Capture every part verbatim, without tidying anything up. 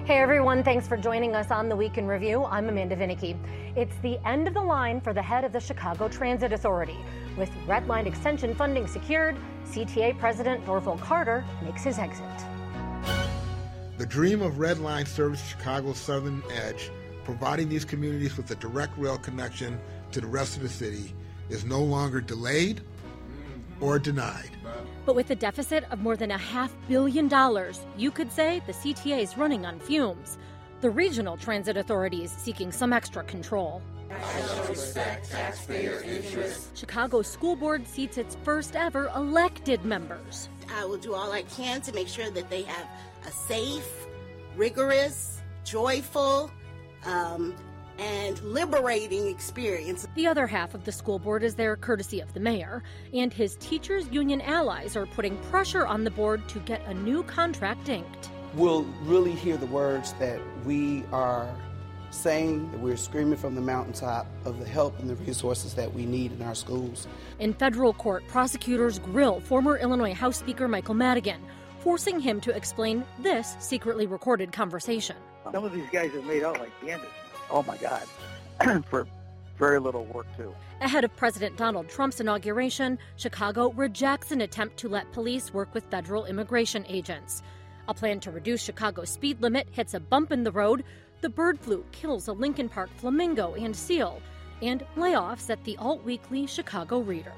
Hey everyone, thanks for joining us on the Week in Review. I'm Amanda Vinicky. It's the end of the line for the head of the Chicago Transit Authority. With Red Line extension funding secured, C T A President Thorvald Carter makes his exit. The dream of Red Line service Chicago's southern edge, providing these communities with a direct rail connection to the rest of the city, is no longer delayed or denied. But with a deficit of more than a half billion dollars, you could say the C T A is running on fumes. The regional transit authorities seeking some extra control. I shall respect taxpayer interests. Chicago School Board seats its first ever elected members. I will do all I can to make sure that they have a safe, rigorous, joyful, um, and liberating experience. The other half of the school board is there courtesy of the mayor, and his teachers' union allies are putting pressure on the board to get a new contract inked. We'll really hear the words that we are saying, that we're screaming from the mountaintop of the help and the resources that we need in our schools. In federal court, prosecutors grill former Illinois House Speaker Michael Madigan, forcing him to explain this secretly recorded conversation. Some of these guys have made out like bandits. Oh, my God, for very little work, too. Ahead of President Donald Trump's inauguration, Chicago rejects an attempt to let police work with federal immigration agents. A plan to reduce Chicago's speed limit hits a bump in the road. The bird flu kills a Lincoln Park flamingo and seal. And layoffs at the alt-weekly Chicago Reader.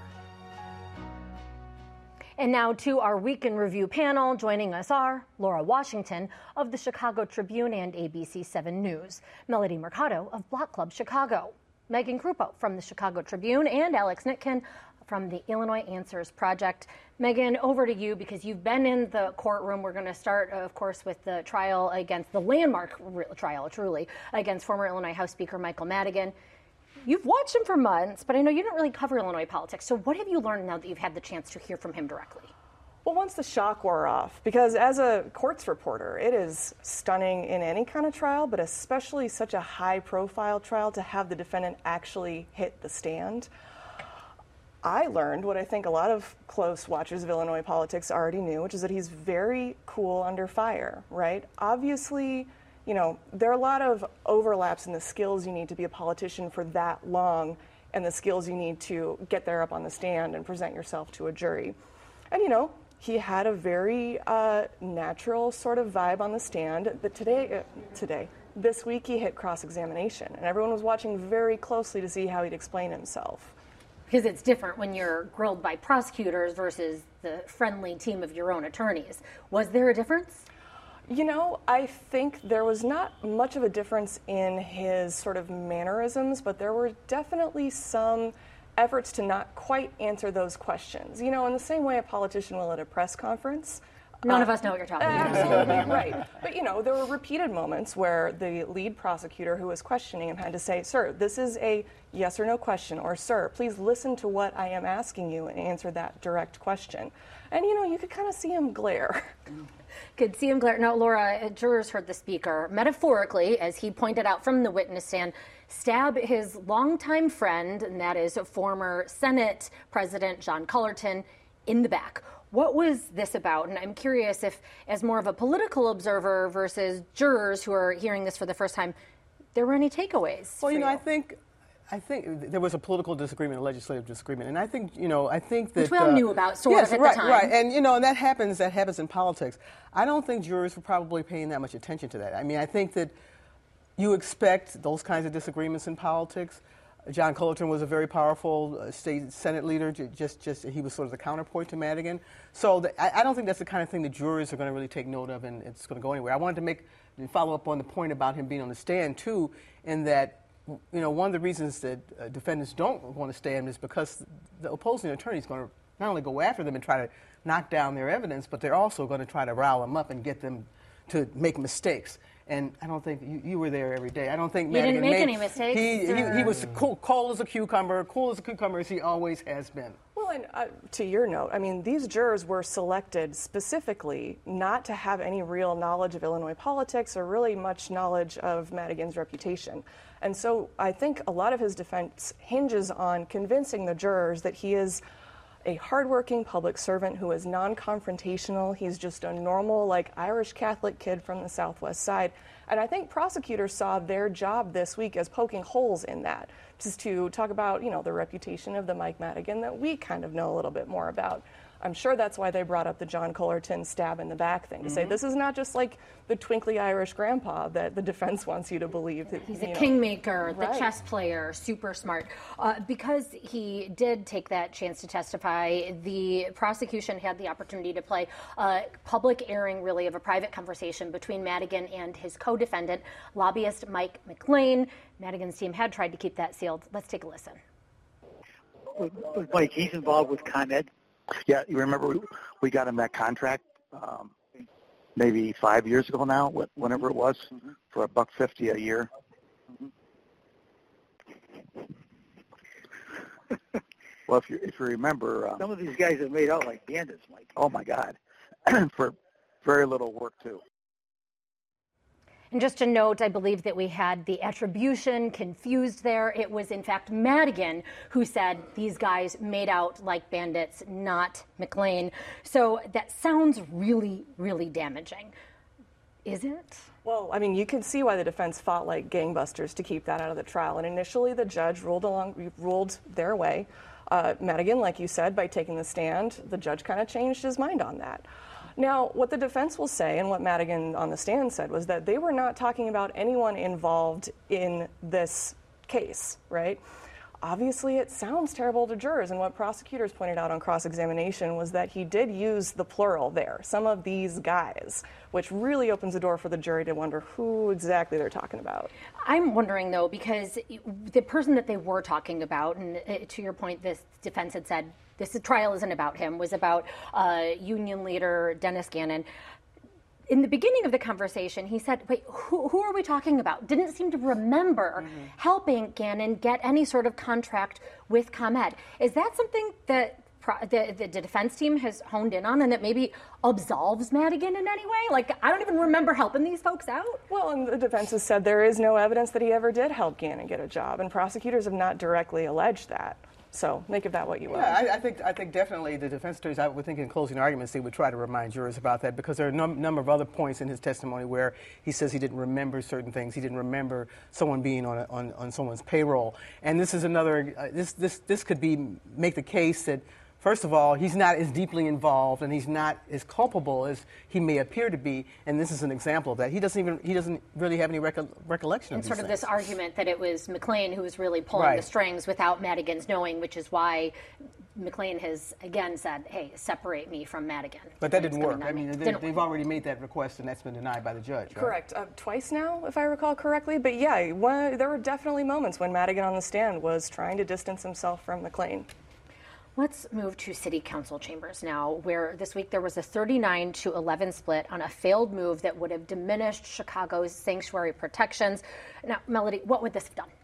And now to our Week in Review panel. Joining us are Laura Washington of the Chicago Tribune and A B C seven News, Melody Mercado of Block Club Chicago, Megan Krupo from the Chicago Tribune, and Alex Nitkin from the Illinois Answers Project. Megan, over to you because you've been in the courtroom. We're going to start, of course, with the trial against the landmark trial, truly, against former Illinois House Speaker Michael Madigan. You've watched him for months, but I know you don't really cover Illinois politics. So what have you learned now that you've had the chance to hear from him directly? Well, once the shock wore off, because as a courts reporter, it is stunning in any kind of trial, but especially such a high-profile trial to have the defendant actually hit the stand. I learned what I think a lot of close watchers of Illinois politics already knew, which is that he's very cool under fire, right? Obviously, you know, there are a lot of overlaps in the skills you need to be a politician for that long and the skills you need to get there up on the stand and present yourself to a jury. And, you know, he had a very uh, natural sort of vibe on the stand. But today, uh, today, this week he hit cross-examination, and everyone was watching very closely to see how he'd explain himself. Because it's different when you're grilled by prosecutors versus the friendly team of your own attorneys. Was there a difference? You know, I think there was not much of a difference in his sort of mannerisms, but there were definitely some efforts to not quite answer those questions. You know, in the same way a politician will at a press conference. None uh, of us know what you're talking about. Absolutely, right. But, you know, there were repeated moments where the lead prosecutor who was questioning him had to say, "Sir, this is a yes or no question," or "Sir, please listen to what I am asking you and answer that direct question." And, you know, you could kind of see him glare. Could see him glare. Now, Laura, jurors heard the speaker, metaphorically, as he pointed out from the witness stand, stab his longtime friend, and that is former Senate President John Cullerton, in the back. What was this about? And I'm curious if, as more of a political observer versus jurors who are hearing this for the first time, there were any takeaways? Well, you know, you? I think I think there was a political disagreement, a legislative disagreement, and I think, you know, I think that... Which we all uh, knew about, sort yes, of, at right, the time. Right, and, you know, and that happens, that happens in politics. I don't think jurors were probably paying that much attention to that. I mean, I think that you expect those kinds of disagreements in politics. John Cullerton was a very powerful uh, state Senate leader, just, just he was sort of the counterpoint to Madigan. So the, I, I don't think that's the kind of thing the jurors are going to really take note of, and it's going to go anywhere. I wanted to make, follow up on the point about him being on the stand, too, in that, you know, one of the reasons that uh, defendants don't want to stand is because the opposing attorney is going to not only go after them and try to knock down their evidence, but they're also going to try to rile them up and get them to make mistakes. And I don't think you, you were there every day. I don't think he Madigan didn't make made, any mistakes. He, he, he was cool, cold as a cucumber, cool as a cucumber as he always has been. Well, and uh, to your note, I mean, these jurors were selected specifically not to have any real knowledge of Illinois politics or really much knowledge of Madigan's reputation. And so I think a lot of his defense hinges on convincing the jurors that he is a hardworking public servant who is non-confrontational. He's just a normal, like, Irish Catholic kid from the Southwest Side. And I think prosecutors saw their job this week as poking holes in that, just to talk about, you know, the reputation of the Mike Madigan that we kind of know a little bit more about. I'm sure that's why they brought up the John Cullerton stab in the back thing, to mm-hmm. say this is not just like the twinkly Irish grandpa that the defense wants you to believe. That, He's you a know. kingmaker, Right. the chess player, super smart. Uh, because he did take that chance to testify, the prosecution had the opportunity to play a public airing, really, of a private conversation between Madigan and his co-defendant, lobbyist Mike McLean. Madigan's team had tried to keep that sealed. Let's take a listen. Mike, he's involved with ComEd. Yeah, you remember we, we got him that contract um, maybe five years ago now, whenever it was, mm-hmm. for a buck fifty a year. Mm-hmm. Well, if you if you remember, um, some of these guys have made out like bandits, Mike. Oh my God, for very little work too. And just a note, I believe that we had the attribution confused there. It was, in fact, Madigan who said these guys made out like bandits, not McLean. So that sounds really, really damaging. Is it? Well, I mean, you can see why the defense fought like gangbusters to keep that out of the trial. And initially, the judge ruled along, ruled their way. Uh, Madigan, like you said, by taking the stand, the judge kind of changed his mind on that. Now, what the defense will say, and what Madigan on the stand said, was that they were not talking about anyone involved in this case, right? Obviously, it sounds terrible to jurors, and what prosecutors pointed out on cross-examination was that he did use the plural there, some of these guys, which really opens the door for the jury to wonder who exactly they're talking about. I'm wondering, though, because the person that they were talking about, and to your point, this defense had said, this trial isn't about him, was about uh, union leader Dennis Gannon. In the beginning of the conversation, he said, wait, who, who are we talking about? Didn't seem to remember mm-hmm. helping Gannon get any sort of contract with ComEd. Is that something that pro- the, the defense team has honed in on and that maybe absolves Madigan in any way? Like, I don't even remember helping these folks out. Well, and the defense has said there is no evidence that he ever did help Gannon get a job, and prosecutors have not directly alleged that. So make of that what you will. Yeah, I, I think I think definitely the defense attorneys, I would think in closing arguments, they would try to remind jurors about that, because there are a num- number of other points in his testimony where he says he didn't remember certain things. He didn't remember someone being on a, on, on someone's payroll. And this is another, uh, this, this, this could be, make the case that, first of all, he's not as deeply involved and he's not as culpable as he may appear to be, and this is an example of that. He doesn't even he doesn't really have any reco- recollection and of these sort of things. this argument that it was McLean who was really pulling right. the strings without Madigan's knowing, which is why McLean has again said, hey, separate me from Madigan. But that didn't work. I me. mean, they, didn't they've work. already made that request, and that's been denied by the judge. Right? Correct. Uh, twice now, if I recall correctly. But yeah, one, there were definitely moments when Madigan on the stand was trying to distance himself from McLean. Let's move to city council chambers now, where this week there was a thirty-nine to eleven split on a failed move that would have diminished Chicago's sanctuary protections. Now, Melody, what would this have done?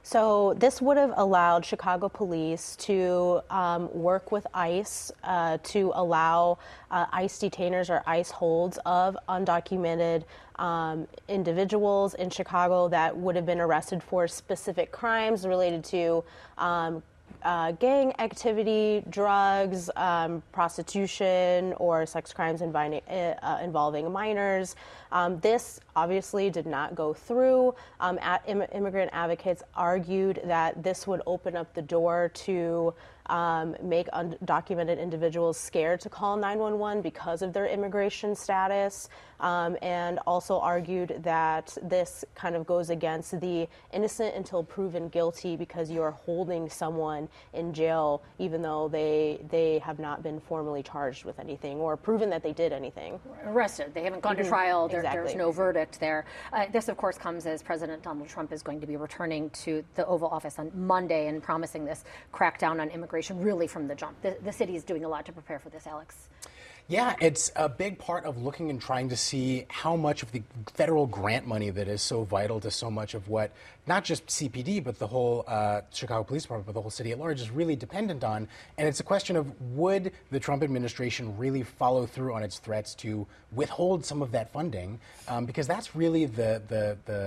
So this would have allowed Chicago police to um, work with ICE uh, to allow uh, ICE detainers or ICE holds of undocumented um, individuals in Chicago that would have been arrested for specific crimes related to um, Uh, gang activity, drugs, um, prostitution, or sex crimes invi- uh, involving minors. Um, this obviously did not go through. Um, at, im- immigrant advocates argued that this would open up the door to um, make undocumented individuals scared to call nine one one because of their immigration status, um, and also argued that this kind of goes against the innocent until proven guilty, because you are holding someone in jail even though they they have not been formally charged with anything or proven that they did anything. Arrested. They haven't gone Mm-hmm. to trial. There, exactly. There's no verdict there. Uh, this, of course, comes as President Donald Trump is going to be returning to the Oval Office on Monday and promising this crackdown on immigration really from the jump. The, the city is doing a lot to prepare for this, Alex. Yeah, it's a big part of looking and trying to see how much of the federal grant money that is so vital to so much of what not just C P D, but the whole uh, Chicago Police Department, but the whole city at large is really dependent on. And it's a question of, would the Trump administration really follow through on its threats to withhold some of that funding? Um, because that's really the, the, the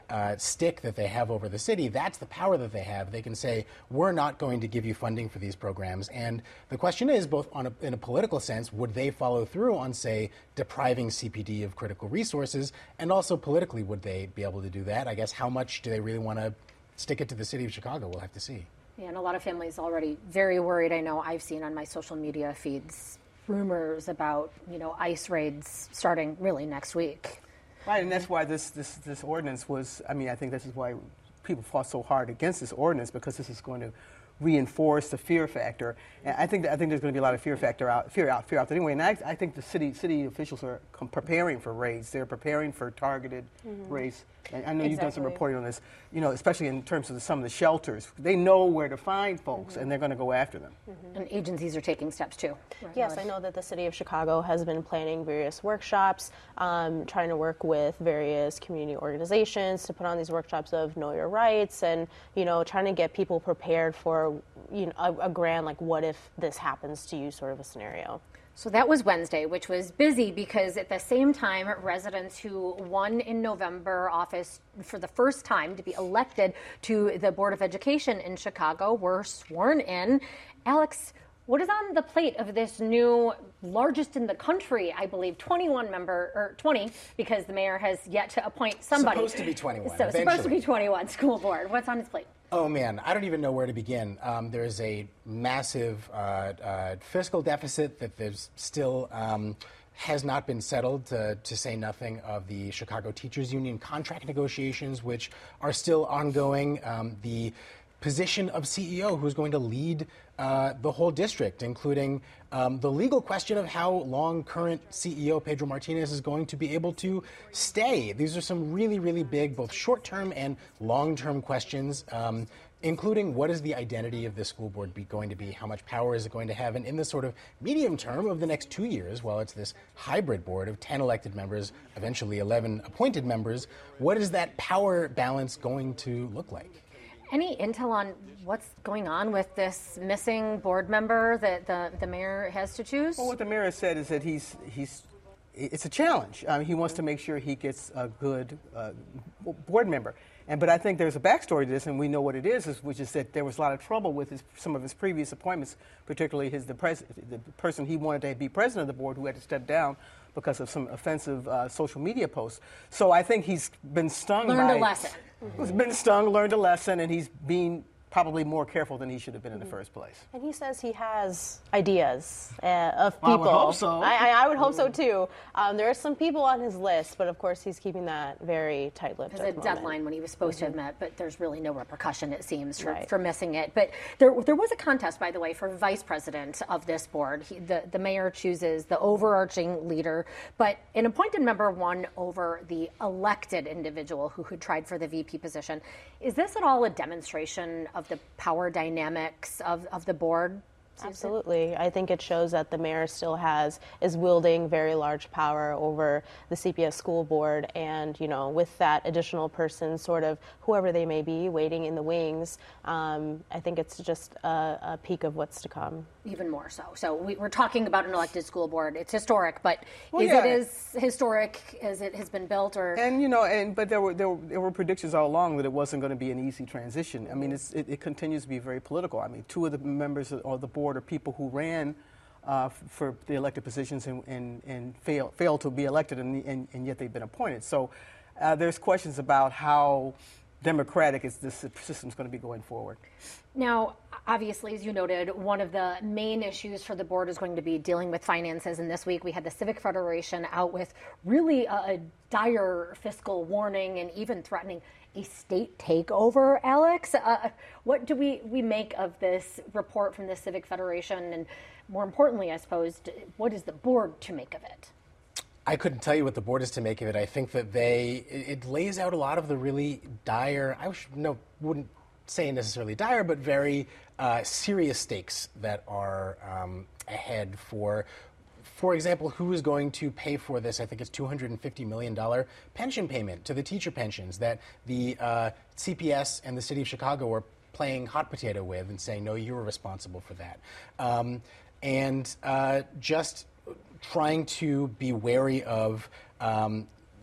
uh, stick that they have over the city, that's the power that they have. They can say, we're not going to give you funding for these programs. And the question is, both on a, in a political sense, would they follow through on, say, depriving C P D of critical resources? And also politically, would they be able to do that? I guess how much do they really want to stick it to the city of Chicago? We'll have to see. Yeah, and a lot of families already very worried. I know I've seen on my social media feeds rumors about, you know, ICE raids starting really next week. Right, and that's why this, this, this ordinance was, I mean, I think this is why people fought so hard against this ordinance, because this is going to reinforce the fear factor. And I think that, I think there's going to be a lot of fear factor out, fear out, fear out there anyway. And I, I think the city city officials are com- preparing for raids. They're preparing for targeted mm-hmm. raids. And I know exactly. You've done some reporting on this, you know, especially in terms of the, some of the shelters. They know where to find folks, mm-hmm. and they're going to go after them. Mm-hmm. And agencies are taking steps, too. Right. Yes, I know that the city of Chicago has been planning various workshops, um, trying to work with various community organizations to put on these workshops of know your rights and, you know, trying to get people prepared for, you know, a, a grand, like, what if this happens to you sort of a scenario. So that was Wednesday, which was busy because at the same time, residents who won in November office for the first time to be elected to the Board of Education in Chicago were sworn in. Alex, what is on the plate of this new, largest in the country, I believe, twenty-one member, or twenty, because the mayor has yet to appoint somebody. Supposed to be twenty-one. So eventually. Supposed to be twenty-one school board. What's on his plate? Oh, man, I don't even know where to begin. Um, there's a massive uh, uh, fiscal deficit that there's still um, has not been settled, to, to say nothing of the Chicago Teachers Union contract negotiations, which are still ongoing. Um, the position of C E O who's going to lead uh, the whole district, including um, the legal question of how long current C E O Pedro Martinez is going to be able to stay. These are some really, really big, both short-term and long-term questions, um, including what is the identity of the school board be going to be, how much power is it going to have, and in the sort of medium term of the next two years, while it's this hybrid board of ten elected members, eventually eleven appointed members, what is that power balance going to look like? Any intel on what's going on with this missing board member that the, the mayor has to choose? Well, what the mayor has said is that he's he's it's a challenge. Um, he wants to make sure he gets a good uh, board member. And but I think there's a backstory to this, and we know what it is, is which is that there was a lot of trouble with his, some of his previous appointments, particularly his the, pres, the person he wanted to be president of the board, who had to step down because of some offensive uh, social media posts. So I think he's been stung. Learned by, a lesson. He's been stung, learned a lesson, and he's being probably more careful than he should have been in the first place. And he says he has ideas uh, of people. I would hope so. I, I, I would hope so, too. Um, there are some people on his list, but of course he's keeping that very tight-lipped. There's a the deadline when he was supposed mm-hmm. to have met, but there's really no repercussion, it seems, for, right. for missing it. But there there was a contest, by the way, for vice president of this board. He, the, the mayor chooses the overarching leader, but an appointed member won over the elected individual who had tried for the V P position. Is this at all a demonstration of the power dynamics of, of the board? Susan? Absolutely. I think it shows that the mayor still has, is wielding very large power over the C P S school board. And, you know, with that additional person, sort of, whoever they may be, waiting in the wings, um, I think it's just a, a peek of what's to come. Even more so. So we, we're talking about an elected school board. It's historic, but well, is yeah. it as historic as it has been built? Or And, you know, and but there were, there were, there were predictions all along that it wasn't going to be an easy transition. I mean, it's, it, it continues to be very political. I mean, two of the members of the board are people who ran uh, f- for the elected positions and, and, and failed, failed to be elected, and, and, and yet they've been appointed. So uh, there's questions about how democratic is this system's going to be going forward. Now, obviously, as you noted, one of the main issues for the board is going to be dealing with finances. And this week we had the Civic Federation out with really a, a dire fiscal warning and even threatening a state takeover. Alex, uh, what do we, we make of this report from the Civic Federation? And more importantly, I suppose, what is the board to make of it? I couldn't tell you what the board is to make of it. I think that they, it, it lays out a lot of the really dire, I wish, no, wouldn't say necessarily dire, but very uh, serious stakes that are um, ahead for, for example, who is going to pay for this? I think it's two hundred fifty million dollars pension payment to the teacher pensions that the uh, C P S and the city of Chicago are playing hot potato with and saying, no, you're responsible for that. Um, and uh, just trying to be wary of um,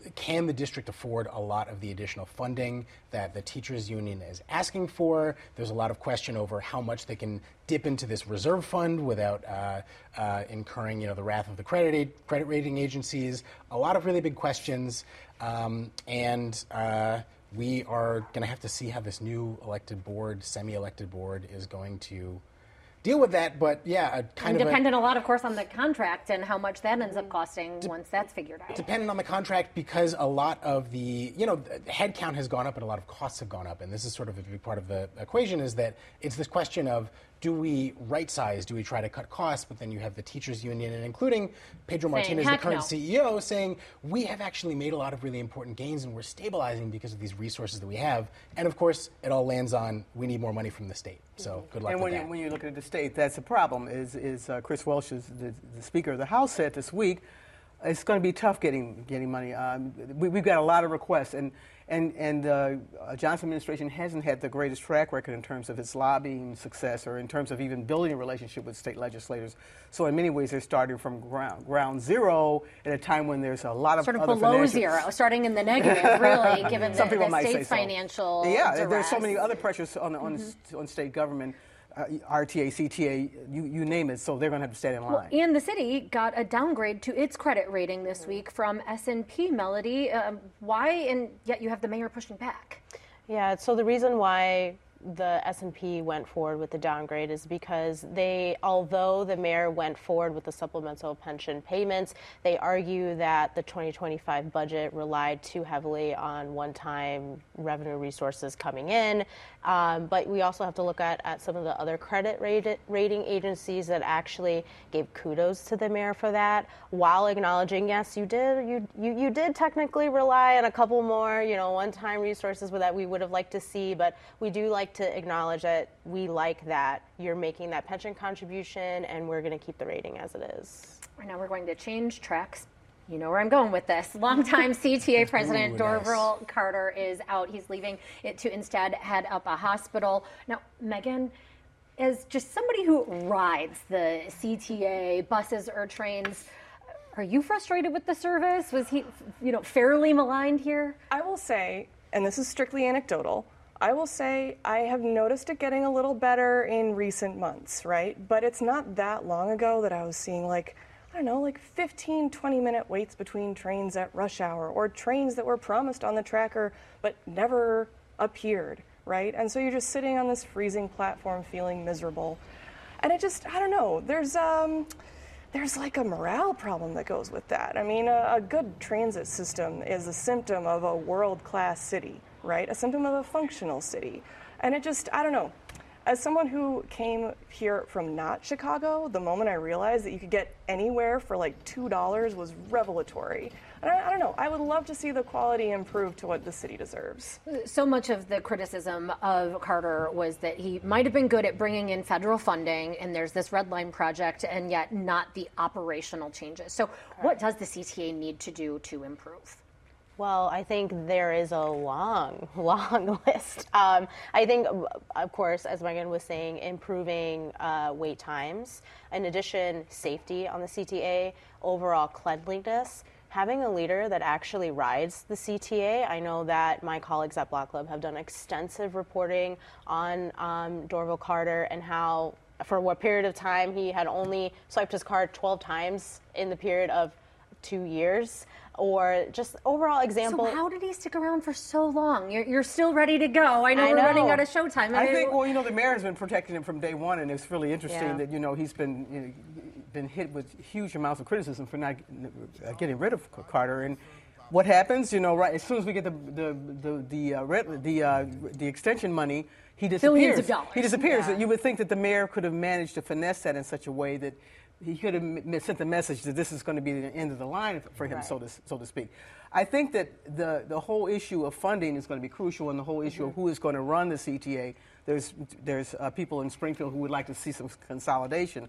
can the district afford a lot of the additional funding that the teachers union is asking for? There's a lot of question over how much they can dip into this reserve fund without uh, uh, incurring, you know, the wrath of the credit credit rating agencies. A lot of really big questions, um, and uh, we are going to have to see how this new elected board, semi-elected board, is going to deal with that. But yeah, a kind and of dependent a, a lot, of course, on the contract and how much that ends up costing de- once that's figured out. Dependent on the contract, because a lot of the, you know, headcount has gone up and a lot of costs have gone up. And this is sort of a big part of the equation, is that it's this question of, do we right size? Do we try to cut costs? But then you have the teachers union, and including Pedro Saying, Martinez, the current no. C E O, saying we have actually made a lot of really important gains and we're stabilizing because of these resources that we have. And of course, it all lands on we need more money from the state. So good luck and with when that. You, when you look at the state, that's a problem. Is is uh, Chris Welch, is the, the Speaker of the House, said this week, it's going to be tough getting getting money. Um, we, we've got a lot of requests, and and and uh, Johnson administration hasn't had the greatest track record in terms of its lobbying success, or in terms of even building a relationship with state legislators. So in many ways, they're starting from ground ground zero at a time when there's a lot of sort of other below financial... zero, starting in the negative, really, given Some the, people the might state's say so. financial Yeah, duress. there's so many other pressures on on, Mm-hmm. on state government. Uh, R T A, C T A, you, you name it, so they're going to have to stand in line. Well, and the city got a downgrade to its credit rating this week from S and P, Melody. Um, why? And yet you have the mayor pushing back. Yeah, so the reason why the S and P went forward with the downgrade is because they, although the mayor went forward with the supplemental pension payments, they argue that the twenty twenty-five budget relied too heavily on one-time revenue resources coming in. Um, but we also have to look at, at some of the other credit rated, rating agencies that actually gave kudos to the mayor for that, while acknowledging, yes, you did you you, you did technically rely on a couple more, you know, one-time resources that we would have liked to see, but we do like to acknowledge that we like that you're making that pension contribution, and we're going to keep the rating as it is. Right now we're going to change tracks. You know where I'm going with this. Longtime C T A president Ooh, Dorval nice. Carter is out. He's leaving it to instead head up a hospital. Now, Megan, as just somebody who rides the C T A buses or trains, are you frustrated with the service? Was he, you know, fairly maligned here? I will say, and this is strictly anecdotal, I will say I have noticed it getting a little better in recent months, right? But it's not that long ago that I was seeing, like, I don't know, like fifteen, twenty minute waits between trains at rush hour, or trains that were promised on the tracker but never appeared, right? And so you're just sitting on this freezing platform feeling miserable. And it just, I don't know, there's um, there's like a morale problem that goes with that. I mean, a, a good transit system is a symptom of a world-class city, right? A symptom of a functional city. And it just, I don't know. As someone who came here from not Chicago, the moment I realized that you could get anywhere for like two dollars was revelatory. And I, I don't know, I would love to see the quality improve to what the city deserves. So much of the criticism of Carter was that he might have been good at bringing in federal funding, and there's this Red Line project, and yet not the operational changes. So what does the C T A need to do to improve? Well, I think there is a long, long list. Um, I think, of course, as Megan was saying, improving uh, wait times. In addition, safety on the C T A, overall cleanliness. Having a leader that actually rides the C T A. I know that my colleagues at Block Club have done extensive reporting on um, Dorval Carter and how, for what period of time, he had only swiped his card twelve times in the period of two years. Or just overall example. So how did he stick around for so long? You're, you're still ready to go. I know I we're know. running out of showtime. I think, well, you know, the mayor has been protecting him from day one, and it's really interesting Yeah. that, you know, he's been you know, been hit with huge amounts of criticism for not uh, getting rid of Carter. And what happens, you know, right as soon as we get the the the the uh, red, the, uh, the extension money, he disappears. Billions of dollars. He disappears. Yeah. You would think that the mayor could have managed to finesse that in such a way that he could have m- sent the message that this is going to be the end of the line for him, Right. so to so to speak. I think that the the whole issue of funding is going to be crucial, and the whole issue mm-hmm. of who is going to run the C T A. There's there's uh, people in Springfield who would like to see some consolidation.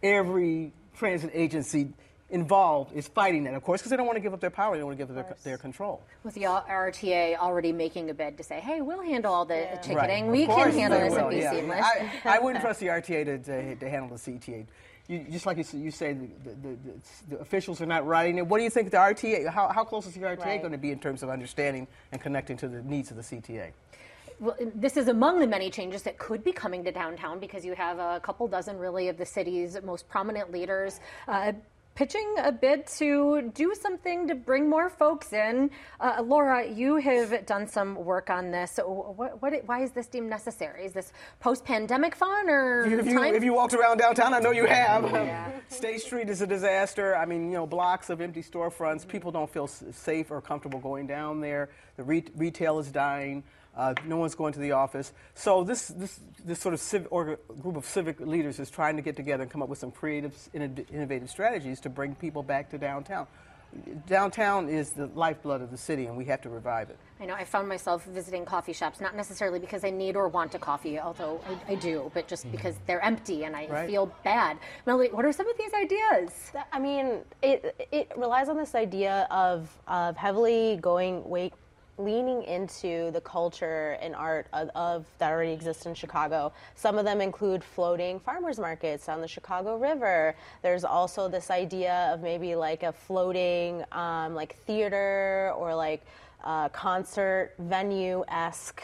Every transit agency involved is fighting that, of course, because they don't want to give up their power. They don't want to give up their, their control. With the R T A already making a bid to say, hey, we'll handle all the ticketing. Right. We Of can course handle they this and will, be yeah. seamless. I, I wouldn't trust the R T A to, to, to handle the C T A. you, just like you, you say, the, the, the, the officials are not writing it. What do you think the R T A, how, how close is the R T A right. going to be in terms of understanding and connecting to the needs of the C T A? Well, this is among the many changes that could be coming to downtown, because you have a couple dozen really of the city's most prominent leaders uh, pitching a bid to do something to bring more folks in. Uh, Laura, you have done some work on this. So what, what, why is this deemed necessary? Is this post-pandemic fun or if you, time? If you walked around downtown, I know you have. Yeah. State Street is a disaster. I mean, you know, blocks of empty storefronts. People don't feel safe or comfortable going down there. The re- retail is dying. Uh, no one's going to the office. So this this this sort of civic, or group of civic leaders is trying to get together and come up with some creative, innovative strategies to bring people back to downtown. Downtown is the lifeblood of the city, and we have to revive it. I know I found myself visiting coffee shops, not necessarily because I need or want a coffee, although I, I do, but just because they're empty and I right. feel bad. Melody, what are some of these ideas? I mean, it it relies on this idea of, of heavily going, wait, leaning into the culture and art of, of that already exists in Chicago. Some of them include floating farmers markets on the Chicago River. There's also this idea of maybe like a floating um, like theater or like uh, concert venue-esque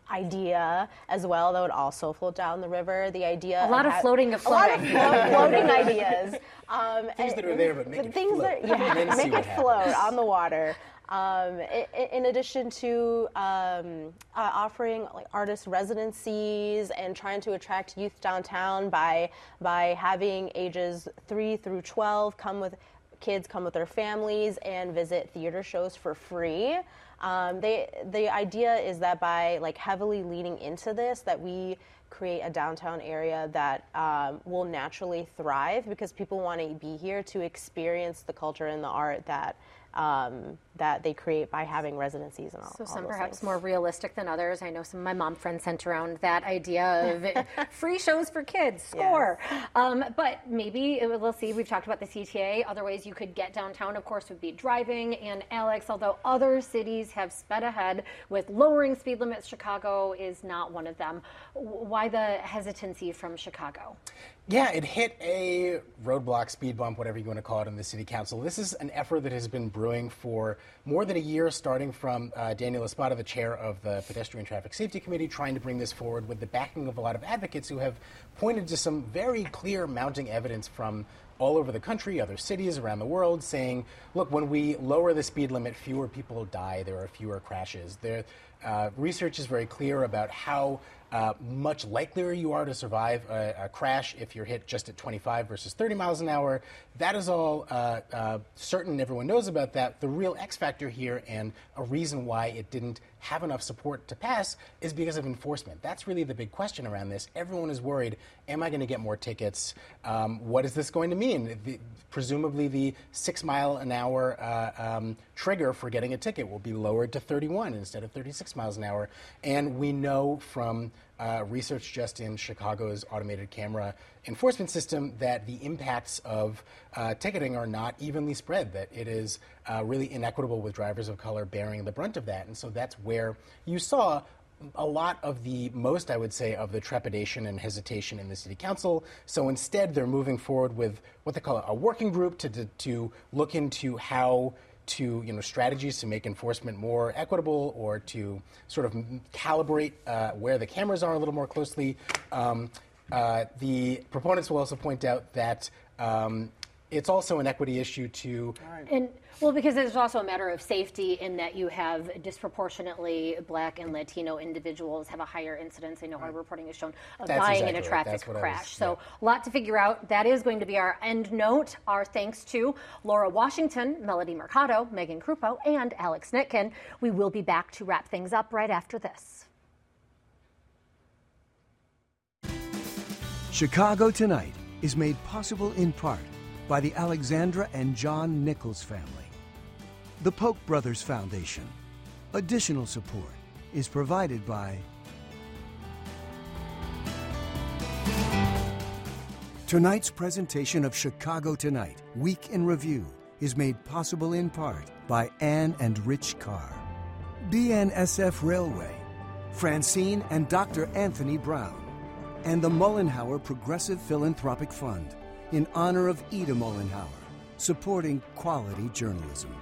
idea as well that would also float down the river. The idea a lot of, of floating of floating. A lot of flo- floating ideas. Um, things that are there, but make it things float. That, yeah, and then make see what it float happens. on the water. Um, in, in addition to um, uh, offering like artist residencies and trying to attract youth downtown by by having ages three through twelve come with kids come with their families and visit theater shows for free. Um, they the idea is that by like heavily leaning into this, that we create a downtown area that um, will naturally thrive because people want to be here to experience the culture and the art that. Um, that they create by having residencies and all. So all some those perhaps things. more realistic than others. I know some of my mom friends sent around that idea of free shows for kids. Score. Yes. Um, but maybe it, we'll see. We've talked about the C T A. Other ways you could get downtown, of course, would be driving. And Alex, although other cities have sped ahead with lowering speed limits, Chicago is not one of them. Why the hesitancy from Chicago? Yeah, it hit a roadblock, speed bump, whatever you want to call it, in the city council. This is an effort that has been brewing for more than a year, starting from uh, Daniel Espada, the chair of the Pedestrian Traffic Safety Committee, trying to bring this forward with the backing of a lot of advocates who have pointed to some very clear mounting evidence from all over the country, other cities around the world, saying, look, when we lower the speed limit, fewer people die, there are fewer crashes. There, uh, research is very clear about how Uh, much likelier you are to survive a, a crash if you're hit just at twenty-five versus thirty miles an hour. That is all uh, uh, certain. Everyone knows about that. The real X factor here, and a reason why it didn't have enough support to pass, is because of enforcement. That's really the big question around this. Everyone is worried, am I going to get more tickets? Um, what is this going to mean? The, presumably the six mile an hour uh, um, trigger for getting a ticket will be lowered to thirty-one instead of thirty-six miles an hour. And we know from Uh, research just in Chicago's automated camera enforcement system that the impacts of uh, ticketing are not evenly spread, that it is uh, really inequitable with drivers of color bearing the brunt of that. And so that's where you saw a lot of the most, I would say, of the trepidation and hesitation in the city council. So instead, they're moving forward with what they call a working group to, to, to look into how to, you know, strategies to make enforcement more equitable or to sort of calibrate uh, where the cameras are a little more closely. Um, uh, the proponents will also point out that um, it's also an equity issue to... And well, because it's also a matter of safety in that you have disproportionately Black and Latino individuals have a higher incidence. I know our reporting has shown of That's dying exactly in a right. traffic That's crash. was- so yeah. a lot to figure out. That is going to be our end note. Our thanks to Laura Washington, Melody Mercado, Megan Krupo, and Alex Nitkin. We will be back to wrap things up right after this. Chicago Tonight is made possible in part by the Alexandra and John Nichols family. The Polk Brothers Foundation. Additional support is provided by tonight's presentation of Chicago Tonight, Week in Review, is made possible in part by Ann and Rich Carr, B N S F Railway, Francine and Doctor Anthony Brown, and the Mullenhour Progressive Philanthropic Fund, in honor of Ida Mollenhauer, supporting quality journalism.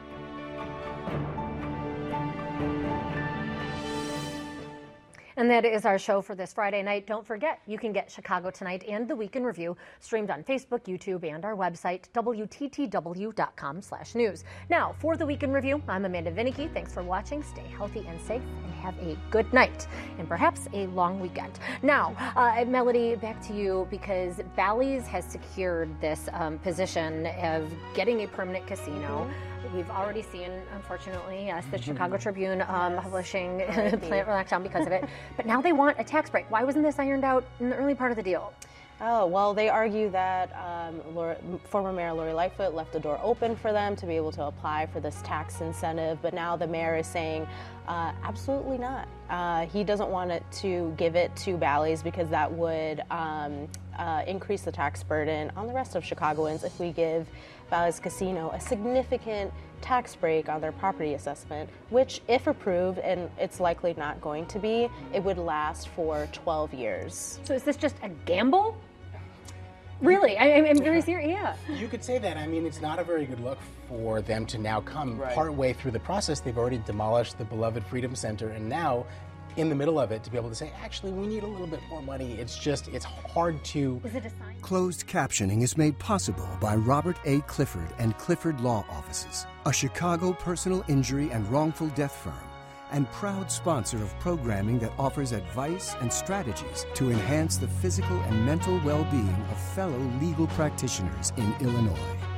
And that is our show for this Friday night. Don't forget, you can get Chicago Tonight and the Week in Review streamed on Facebook, YouTube, and our website, W T T W dot com slash news. Now, for the Week in Review, I'm Amanda Vinicky. Thanks for watching. Stay healthy and safe, and have a good night, and perhaps a long weekend. Now, uh, Melody, back to you, because Bally's has secured this um, position of getting a permanent casino. Mm-hmm. We've already seen, unfortunately, yes, the Chicago Tribune um, yes. publishing plant locked down because of it. But now they want a tax break. Why wasn't this ironed out in the early part of the deal? Oh, well, they argue that um, Laura, former Mayor Lori Lightfoot left the door open for them to be able to apply for this tax incentive, but now the mayor is saying uh, absolutely not. Uh, he doesn't want it to give it to Bally's because that would um, uh, increase the tax burden on the rest of Chicagoans if we give Bally's Casino a significant tax break on their property assessment, which, if approved, and it's likely not going to be, it would last for twelve years. So is this just a gamble? Really? I, I'm very serious. Yeah. You could say that. I mean, it's not a very good look for them to now come right. partway through the process. They've already demolished the beloved Freedom Center, and now, in the middle of it, to be able to say, actually, we need a little bit more money. It's just, it's hard to... Is it a sign? Closed captioning is made possible by Robert A. Clifford and Clifford Law Offices, a Chicago personal injury and wrongful death firm, and proud sponsor of programming that offers advice and strategies to enhance the physical and mental well-being of fellow legal practitioners in Illinois.